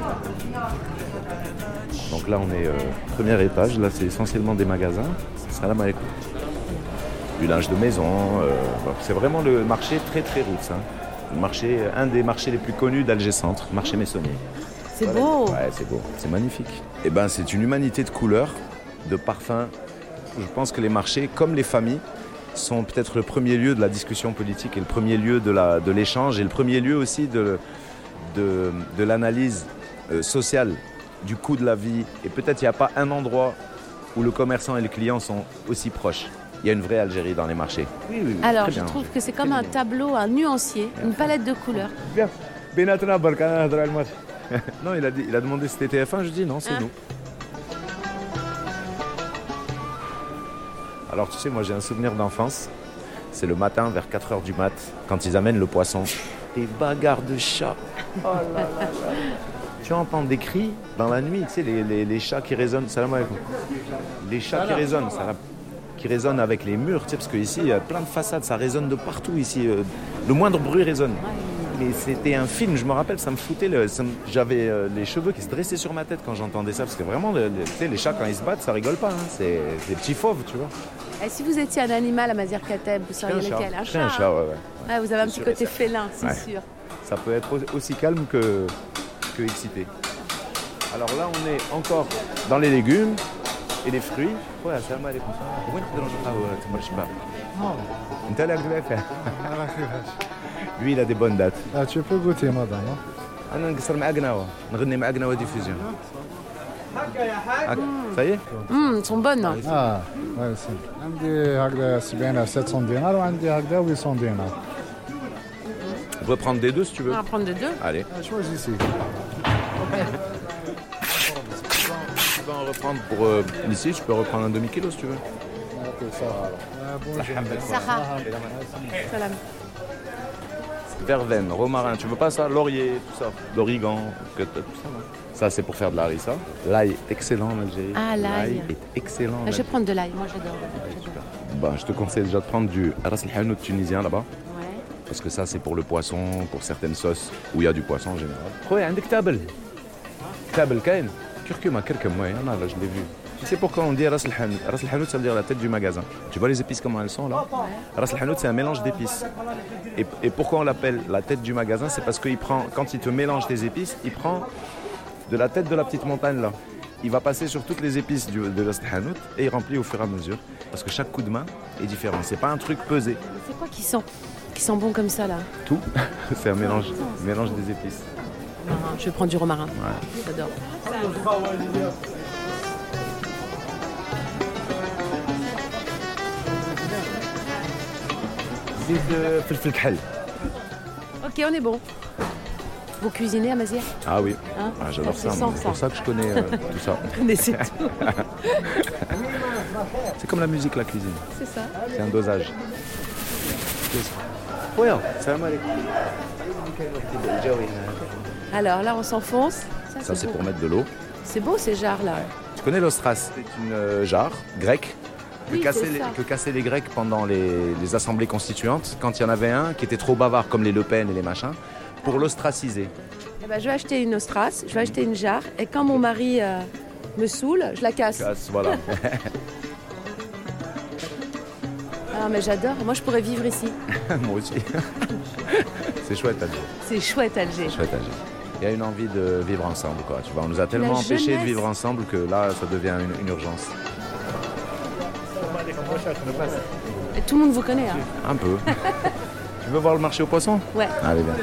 Donc là on est premier étage, là c'est essentiellement des magasins. Salam alaikum. Du linge de maison, c'est vraiment le marché très très roots. Hein. Le marché, un des marchés les plus connus d'Alger Centre, marché Messonnier. C'est beau. Ouais, c'est beau, c'est magnifique. Et ben c'est une humanité de couleurs, de parfums. Je pense que les marchés, comme les familles, sont peut-être le premier lieu de la discussion politique et le premier lieu de l'échange et le premier lieu aussi de l'analyse sociale du coût de la vie. Et peut-être il n'y a pas un endroit où le commerçant et le client sont aussi proches. Il y a une vraie Algérie dans les marchés. Oui. Alors je trouve que c'est comme un tableau, un nuancier, une palette de couleurs. Bien. Non, il a demandé si c'était TF1, je dis non, c'est nous. Alors tu sais, moi j'ai un souvenir d'enfance, c'est le matin vers 4h du mat, quand ils amènent le poisson. Des bagarres de chats. Oh là là là. Tu entends des cris dans la nuit, tu sais, les chats qui résonnent, salam alaikum. Les chats qui résonnent avec les murs, tu sais, parce qu'ici, il y a plein de façades, ça résonne de partout ici, le moindre bruit résonne. Mais c'était un film, je me rappelle, ça me foutait, j'avais les cheveux qui se dressaient sur ma tête quand j'entendais ça, parce que vraiment, tu sais, les chats quand ils se battent, ça rigole pas, hein. C'est des petits fauves, tu vois. Et si vous étiez un animal, Amazir Kateb, vous seriez lequel ? Un chat. Un chat, ouais. Ouais, vous avez un petit côté félin, c'est sûr. Ça peut être aussi calme que excité. Alors là, on est encore dans les légumes et les fruits. Ouais, salam alaikum. Lui, il a des bonnes dates. Ah, tu peux goûter, madame. Ça y est? Elles sont bonnes. Ah, ouais, c'est. عندي 700 dinars ou عندي 800 dinars. On peut prendre des deux si tu veux. On va prendre des deux. Allez. Choisis ici. Tu vas en reprendre pour ici, tu peux reprendre un demi-kilo si tu veux. Ok, ça va. Sarah. Salam. Verveine, romarin, tu veux pas ça? Laurier, tout ça. L'origan, tout ça. Non? Ça, c'est pour faire de la harissa. L'ail est excellent en Algérie. Ah, l'ail est excellent. Je vais prendre de l'ail, moi j'adore. Bah, je te conseille déjà de prendre du ras el hanout tunisien là-bas. Ouais. Parce que ça, c'est pour le poisson, pour certaines sauces où il y a du poisson en général. Oui, un tabel. Tabel, kain. Curcuma, curcuma, là, je l'ai vu. Tu sais pourquoi on dit ras el hanout? Ras el hanout, ça veut dire la tête du magasin. Tu vois les épices comment elles sont là? Ras el hanout, c'est un mélange d'épices. Et pourquoi on l'appelle la tête du magasin? C'est parce qu'il prend, quand il te mélange tes épices, il prend de la tête de la petite montagne là. Il va passer sur toutes les épices de ras el hanout et il remplit au fur et à mesure. Parce que chaque coup de main est différent. C'est pas un truc pesé. C'est quoi qui sent bon comme ça là? Tout. C'est un mélange des épices. Romarin. Je vais prendre du romarin. Ouais. J'adore. Ok, on est bon. Vous cuisinez, Amazir? Ah oui, hein? Ah, j'adore ça. C'est pour ça que je connais tout ça. Vous connaissez tout. C'est comme la musique, la cuisine. C'est ça. C'est un dosage. Alors là, on s'enfonce. Ça, c'est pour mettre de l'eau. C'est beau ces jarres là. Tu connais l'ostras? C'est une jarre grecque que cassaient les Grecs pendant les assemblées constituantes. Quand il y en avait un qui était trop bavard, comme les Le Pen et les machins, pour l'ostraciser. Eh ben, je vais acheter une ostrace, je vais acheter une jarre, et quand mon mari me saoule, je la casse. Voilà. Ah, mais j'adore. Moi, je pourrais vivre ici. Moi aussi. C'est chouette, Alger. C'est chouette, Alger. C'est chouette, Alger. Il y a une envie de vivre ensemble, quoi. Tu vois, on nous a tellement empêchés de vivre ensemble que là, ça devient une urgence. Et tout le monde vous connaît, hein? Un peu. Tu veux voir le marché aux poissons? Ouais. Allez, viens.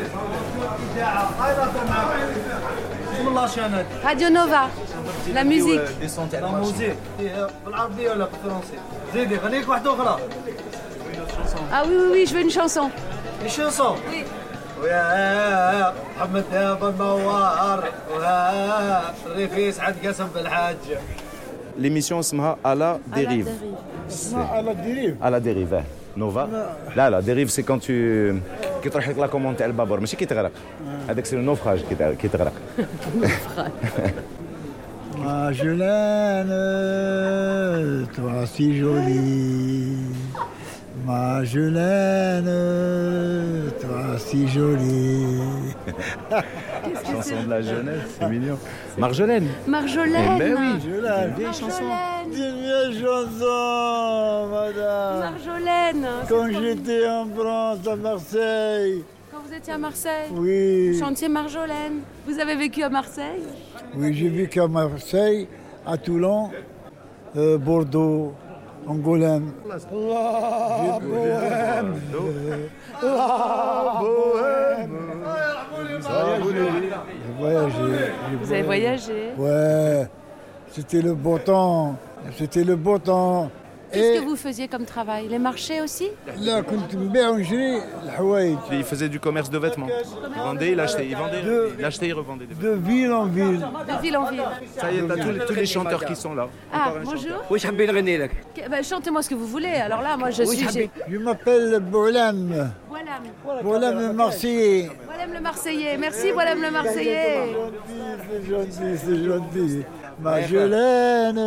Radio Nova, la musique. La musique. بالعربية ولا بالفرنسي؟ زيدي غنيك واحدة أخرى. Ah oui, je veux une chanson. Une chanson? Oui. ويا محمد ذهب النوار وها الريف يسعد قسم بالحاج. L'émission اسمها À la dérive. À la dérive. À la dérive. Nova. Là, la dérive, c'est quand tu تروح لك لا كومون تاع البابور ماشي كي تغرق. هذاك سي النوفراج كي تغرق. Marjolaine, toi si jolie. Marjolaine, toi si jolie. Chanson de la jeunesse, c'est mignon. Marjolaine. Marjolaine. Mais oui, Marjolaine. Vieille chanson. Une vieille chanson, madame. Marjolaine. Quand j'étais en France, à Marseille. Quand vous étiez à Marseille? Oui. Chantier Marjolaine. Vous avez vécu à Marseille? Oui, j'ai vécu à Marseille, à Toulon, Bordeaux, Angoulême. La bohème. La bohème. J'ai voyagé. Vous avez voyagé? Ouais, c'était le beau temps. C'était le beau temps. Qu'est-ce que vous faisiez comme travail? Les marchés aussi? Là, كنت نبيع ونشري الحوايج. Il faisait du commerce de vêtements. Il vendait, il achetait, il achetait, il revendait. De ville en ville. De ville en ville. Ça y est, t'as tous les chanteurs qui sont là. Ah, bonjour. واش حابين نغني لك؟ Chantez-moi ce que vous voulez. Alors là, moi, je suis... Je m'appelle Boulam. Boulam le Marseillais. Boulam le Marseillais. Merci, Boulam le Marseillais. C'est gentil, c'est gentil. Marjolaine,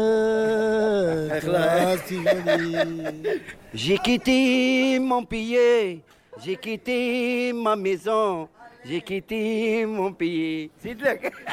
si jolie. J'ai quitté mon pays, j'ai quitté ma maison, j'ai quitté mon pays. C'est là.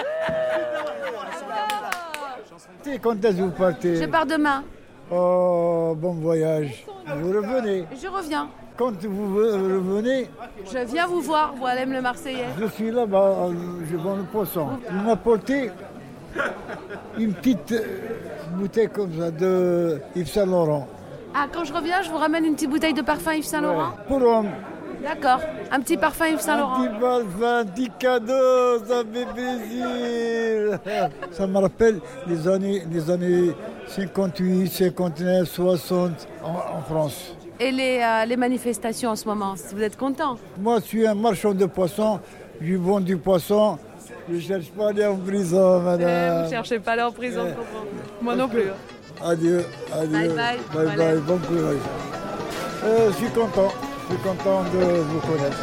Quand est-ce que vous partez? Je pars demain. Oh, bon voyage. Vous revenez. Je reviens. Quand vous revenez, je viens vous voir, Boulam le Marseillais. Je suis là-bas, je vends le poisson. Il m'a apporté une petite bouteille comme ça de Yves Saint Laurent. Ah, quand je reviens, je vous ramène une petite bouteille de parfum Yves Saint Laurent? Ouais, pour homme. D'accord, un petit parfum Yves Saint Laurent. Un petit parfum, un petit cadeau, ça fait plaisir. Ça me rappelle les années 58, 59, 60 en France. Et les manifestations en ce moment, vous êtes content? Moi, je suis un marchand de poissons, je vends du poisson. Je ne cherche pas à aller en prison, madame. Vous ne cherchez pas à aller en prison, moi non plus. Adieu, adieu. Bye bye. Bye bye, bon courage. Je suis content de vous connaître.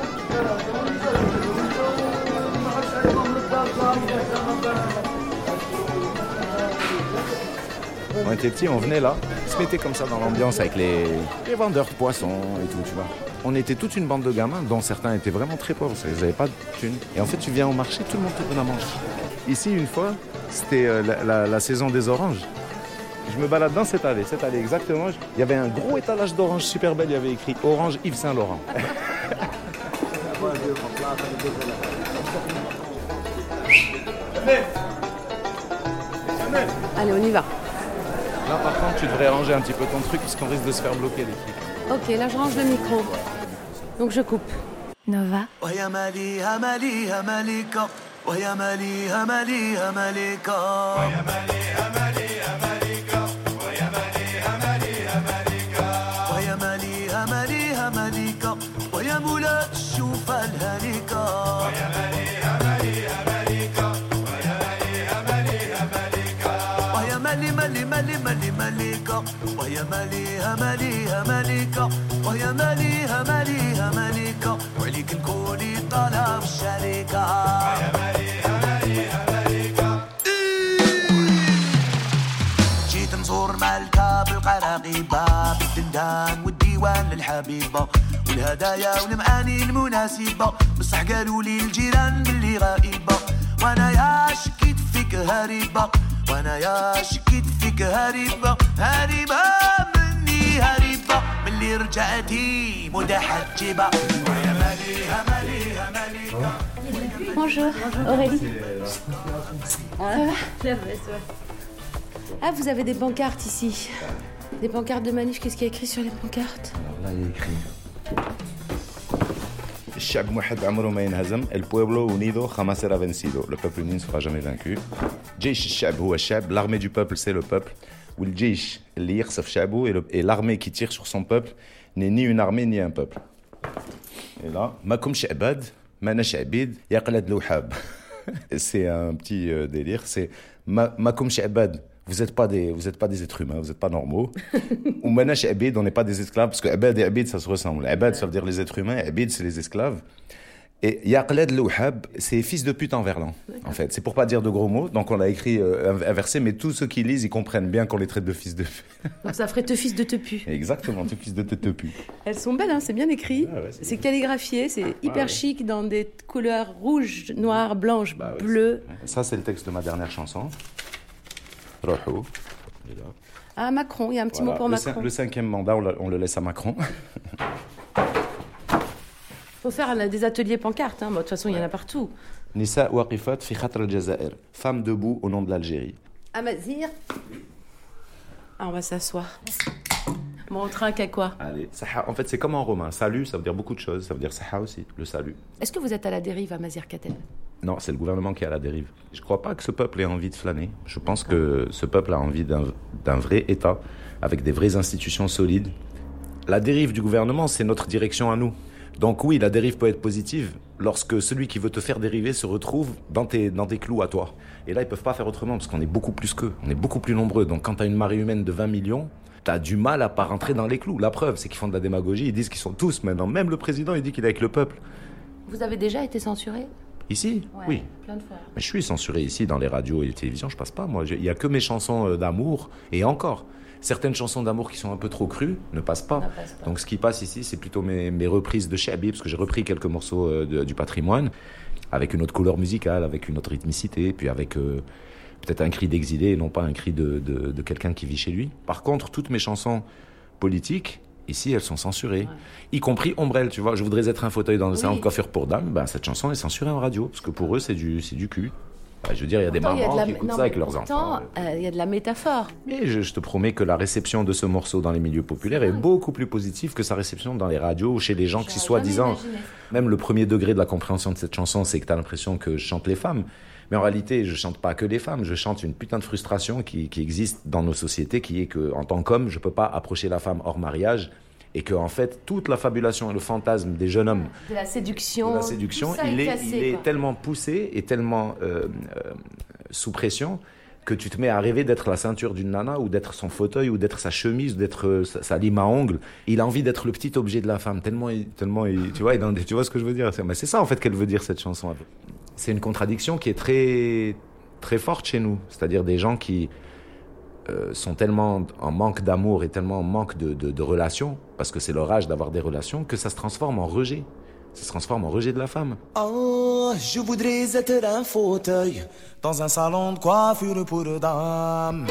On était petits, on venait là, on se mettait comme ça dans l'ambiance avec les vendeurs de poissons et tout, tu vois. On était toute une bande de gamins, dont certains étaient vraiment très pauvres, ils n'avaient pas de thunes. Et en fait, tu viens au marché, tout le monde te donne à manger. Ici, une fois, c'était la saison des oranges. Je me balade dans cette allée exactement. Il y avait un gros étalage d'oranges super belle, il y avait écrit Orange Yves Saint Laurent. Allez, on y va. Là, par contre, tu devrais ranger un petit peu ton truc parce qu'on risque de se faire bloquer les trucs. Ok, là, je range le micro. Donc, je coupe. Nova. ويا ماليها ماليها مالكة ويا ماليها ماليها مالكة وعليك نكوني طالع الشركة ويا ماليها ماليها مالكة جيت نزور مع الكاب القراقيبة بالدندان والديوان للحبيبة والهدايا والمعاني المناسبة بصح قالوا لي الجيران باللي غائبة وانا يا شكيت فيك هريبة وانا يا شكيت فيك هريبة هريبة مني هريبة من اللي رجعتي متحجبة ويا ماليها ماليها ماليها. Bonjour, Aurélie. Ah, vous avez des pancartes ici. Des pancartes de manif, qu'est-ce qu'il y a écrit sur les pancartes? Alors là, il y a écrit الشعب موحد عمره ما ينهزم El pueblo unido jamás será vencido. Le peuple uni ne sera jamais vaincu. جيش الشعب هو الشعب. L'armée du peuple, c'est le peuple. والجيش اللي يخسف شعبه et l'armée qui tire sur son peuple n'est ni une armée ni un peuple. Et là, ماكمش عباد ماناش عبيد يا قلاد الوحاب. C'est un petit délire. C'est ماكمش عباد. Vous n'êtes pas des êtres humains, vous n'êtes pas normaux. Ou manash abid, on n'est pas des esclaves, parce que abad et abid, ça se ressemble. Abad, ça veut dire les êtres humains, abid, c'est les esclaves. Et yaqlad l'ouhab, c'est fils de pute en verlan, en fait. C'est pour pas dire de gros mots, donc on a écrit un verset, mais tous ceux qui lisent, ils comprennent bien qu'on les traite de fils de pute. Donc ça ferait te fils de te pu. Exactement, te fils de te pu. Elles sont belles, hein, c'est bien écrit. Ah ouais, c'est calligraphié, c'est hyper chic dans des couleurs rouges, noires, blanches, bleues. Ça, c'est le texte de ma dernière chanson. Rohou. Ah, Macron, il y a un petit mot pour Macron. Le 5e mandat, on le laisse à Macron. Faut faire des ateliers pancartes, hein. Bon, de toute façon, il y en a partout. Nisa waqifat fi khatra al-Jazair. Femme debout au nom de l'Algérie. Amazir. Ah, on va s'asseoir. Bon, on trinque à quoi? Allez, Saha, en fait, c'est comme en romain. Salut, ça veut dire beaucoup de choses. Ça veut dire Saha aussi, le salut. Est-ce que vous êtes à la dérive, Amazir Kateb? Non, c'est le gouvernement qui est à la dérive. Je ne crois pas que ce peuple ait envie de flâner. Je pense que ce peuple a envie d'un vrai État, avec des vraies institutions solides. La dérive du gouvernement, c'est notre direction à nous. Donc oui, la dérive peut être positive lorsque celui qui veut te faire dériver se retrouve dans tes clous à toi. Et là, ils ne peuvent pas faire autrement, parce qu'on est beaucoup plus qu'eux. On est beaucoup plus nombreux. Donc quand tu as une marée humaine de 20 millions, tu as du mal à pas rentrer dans les clous. La preuve, c'est qu'ils font de la démagogie. Ils disent qu'ils sont tous maintenant. Même le président, il dit qu'il est avec le peuple. Vous avez déjà été censuré? Ici, ouais, oui. Plein de fois. Mais je suis censuré ici dans les radios et les télévisions, je passe pas. Moi, il y a que mes chansons d'amour et encore. Certaines chansons d'amour qui sont un peu trop crues ne passent pas. Donc ce qui passe ici, c'est plutôt mes reprises de Chabi, parce que j'ai repris quelques morceaux du patrimoine avec une autre couleur musicale, avec une autre rythmicité, puis avec peut-être un cri d'exilé et non pas un cri de quelqu'un qui vit chez lui. Par contre, toutes mes chansons politiques, ici, elles sont censurées, y compris Ombrelle, tu vois. Je voudrais être un fauteuil dans le salon de coiffure pour dames. Ben, cette chanson est censurée en radio, parce que pour eux, c'est du cul. Ben, je veux dire, il y a des mamans qui écoutent ça avec leurs enfants. Il y a de la métaphore. Et je te promets que la réception de ce morceau dans les milieux populaires est beaucoup plus positive que sa réception dans les radios ou chez les gens qui, soi-disant, même le premier degré de la compréhension de cette chanson, c'est que tu as l'impression que je chante les femmes. Mais en réalité, je chante pas que les femmes, je chante une putain de frustration qui existe dans nos sociétés, qui est que, en tant qu'homme, je peux pas approcher la femme hors mariage, et que, en fait, toute la fabulation et le fantasme des jeunes hommes de la séduction, il est tellement poussé et tellement sous pression que tu te mets à rêver d'être la ceinture d'une nana, ou d'être son fauteuil, ou d'être sa chemise, ou d'être sa lime à ongles. Il a envie d'être le petit objet de la femme, tellement tu vois ce que je veux dire. Mais c'est ça, en fait, qu'elle veut dire, cette chanson. C'est une contradiction qui est très, très forte chez nous. C'est-à-dire des gens qui sont tellement en manque d'amour et tellement en manque de relations, parce que c'est leur âge d'avoir des relations, que ça se transforme en rejet. Ça se transforme en rejet de la femme. Oh, je voudrais être un fauteuil dans un salon de coiffure pour dames.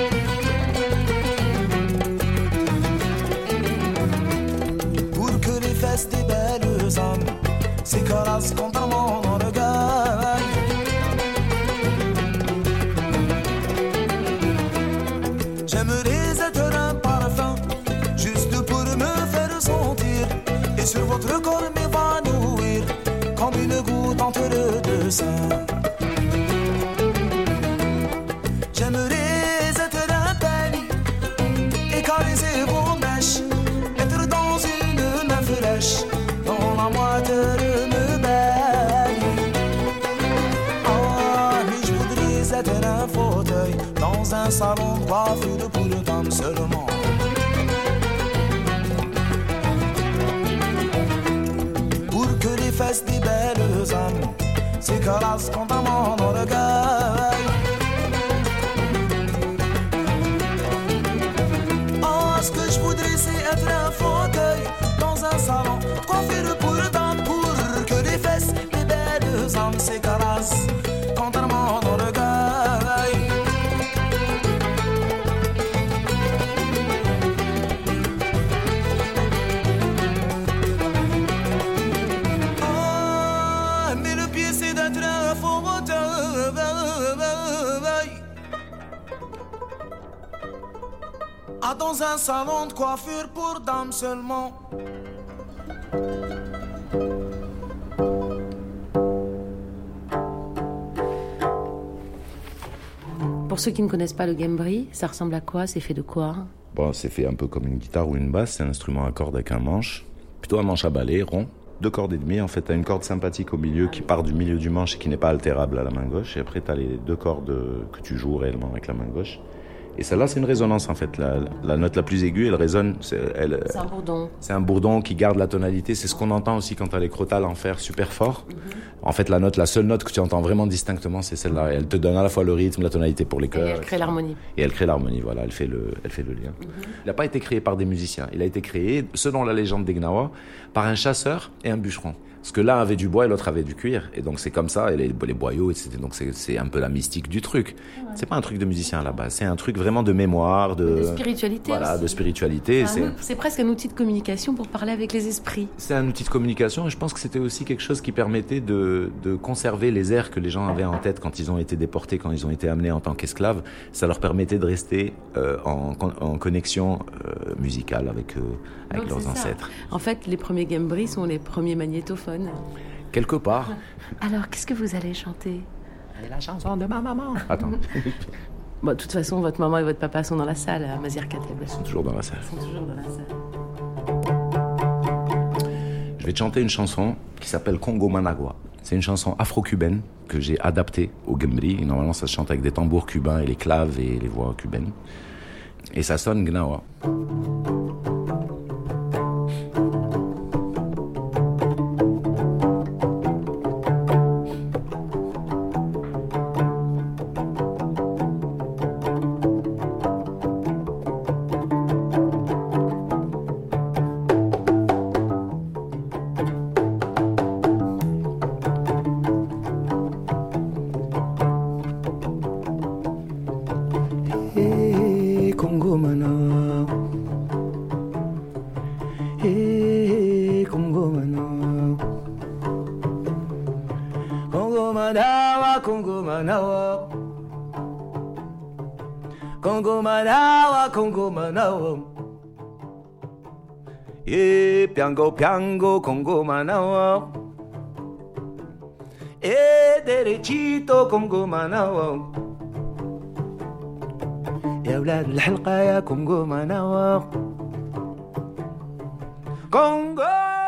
Pour que les fesses des belles âmes s'écrasent contre mon orgueil. J'aimerais être un parfum, juste pour me faire sentir, et sur votre corps m'évanouir, comme une goutte entre les deux seins. J'aimerais être un panier, et caresser vos mèches, être dans une main fraîche, dans la moiteur me baigne. Ah, mais je voudrais être un fauteuil dans un salon de coiffure pour dames seulement. Pour que les fesses des belles âmes s'écrasent contre mon orgueil. d'être un fauteuil dans un salon, coiffure pour dame, pour que les fesses des belles âmes s'écrasent contrairement dans le gaille. Ah, mais le pied c'est d'être un fauteuil dans un salon de coiffure pour dames seulement. Pour ceux qui ne connaissent pas le gambri, ça ressemble à quoi? C'est fait de quoi? Bon, c'est fait un peu comme une guitare ou une basse. C'est un instrument à cordes avec un manche. Plutôt un manche à balai, rond. 2 cordes et demie. En fait, t'as une corde sympathique au milieu qui part du milieu du manche et qui n'est pas altérable à la main gauche. Et après, t'as les 2 cordes que tu joues réellement avec la main gauche. Et celle-là, c'est une résonance en fait. La note la plus aiguë, elle résonne. C'est un bourdon. C'est un bourdon qui garde la tonalité. C'est ce qu'on entend aussi quand t'as les crotales en fer super fort. En fait, la seule note que tu entends vraiment distinctement, c'est celle-là. Elle te donne à la fois le rythme, la tonalité pour les chœurs. Et elle crée l'harmonie. Et elle crée l'harmonie, voilà. Elle fait le lien. Il n'a pas été créé par des musiciens. Il a été créé, selon la légende des Gnawa, par un chasseur et un bûcheron. Parce que l'un avait du bois et l'autre avait du cuir. Et donc c'est comme ça, et les boyaux, etc. Donc c'est un peu la mystique du truc. Ouais. C'est pas un truc de musicien à la base, c'est un truc vraiment de mémoire, de spiritualité. Voilà, aussi. De spiritualité. C'est presque un outil de communication pour parler avec les esprits. C'est un outil de communication et je pense que c'était aussi quelque chose qui permettait de conserver les airs que les gens avaient en tête quand ils ont été déportés, quand ils ont été amenés en tant qu'esclaves. Ça leur permettait de rester en connexion musicale avec leurs ancêtres. En fait, les premiers gambris sont les premiers magnétophones. Quelque part. Alors, qu'est-ce que vous allez chanter? La chanson de ma maman. Attends. Bon, de toute façon, votre maman et votre papa sont dans la salle à Mazir Kateb. Ils sont toujours dans la salle. Je vais te chanter une chanson qui s'appelle Congo Managua. C'est une chanson afro-cubaine que j'ai adaptée au gambri. Normalement, ça se chante avec des tambours cubains et les claves et les voix cubaines. Et ça sonne gnawa. Piango piango Congo Manawa derechito Congo Manawa يا أولاد الحلقة يا كونغو مناوا كونغو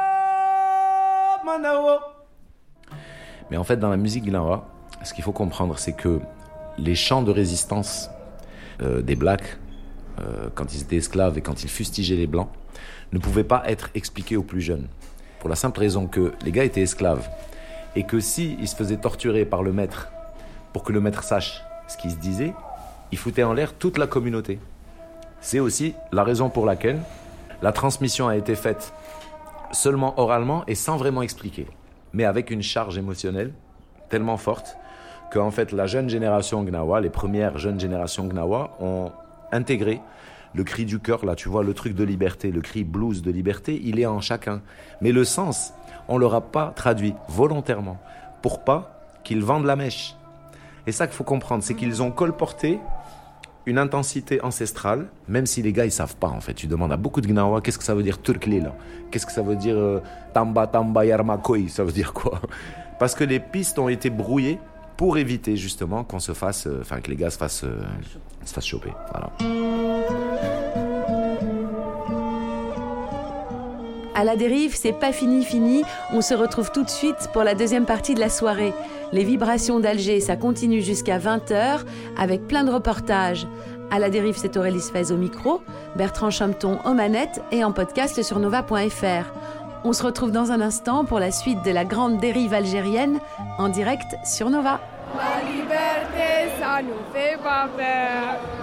مناوا. Mais en fait, dans la musique gnawa, ce qu'il faut comprendre, c'est que les chants de résistance des Blacks, quand ils étaient esclaves et quand ils fustigeaient les Blancs, ne pouvaient pas être expliqués aux plus jeunes. Pour la simple raison que les gars étaient esclaves et que s'ils se faisaient torturer par le maître pour que le maître sache ce qu'il se disait, il foutait en l'air toute la communauté. C'est aussi la raison pour laquelle la transmission a été faite seulement oralement et sans vraiment expliquer, mais avec une charge émotionnelle tellement forte qu'en fait la jeune génération Gnawa, les premières jeunes générations Gnawa ont intégré le cri du cœur, là tu vois, le truc de liberté, le cri blues de liberté, il est en chacun. Mais le sens, on ne l'aura pas traduit volontairement pour pas qu'ils vendent la mèche. Et ça qu'il faut comprendre, c'est qu'ils ont colporté une intensité ancestrale, même si les gars ils savent pas en fait. Tu demandes à beaucoup de Gnawa, qu'est-ce que ça veut dire Turklila? Qu'est-ce que ça veut dire Tamba Tamba Yarmakoi? Ça veut dire quoi? Parce que les pistes ont été brouillées pour éviter justement qu'on se fasse, que les gars se fassent choper. Voilà. À la dérive, c'est pas fini. On se retrouve tout de suite pour la deuxième partie de la soirée. Les vibrations d'Alger, ça continue jusqu'à 20h avec plein de reportages. À la dérive, c'est Aurélie Sfez au micro, Bertrand Champton aux manettes et en podcast sur nova.fr. On se retrouve dans un instant pour la suite de la grande dérive algérienne en direct sur Nova. La liberté, ça nous fait pas peur.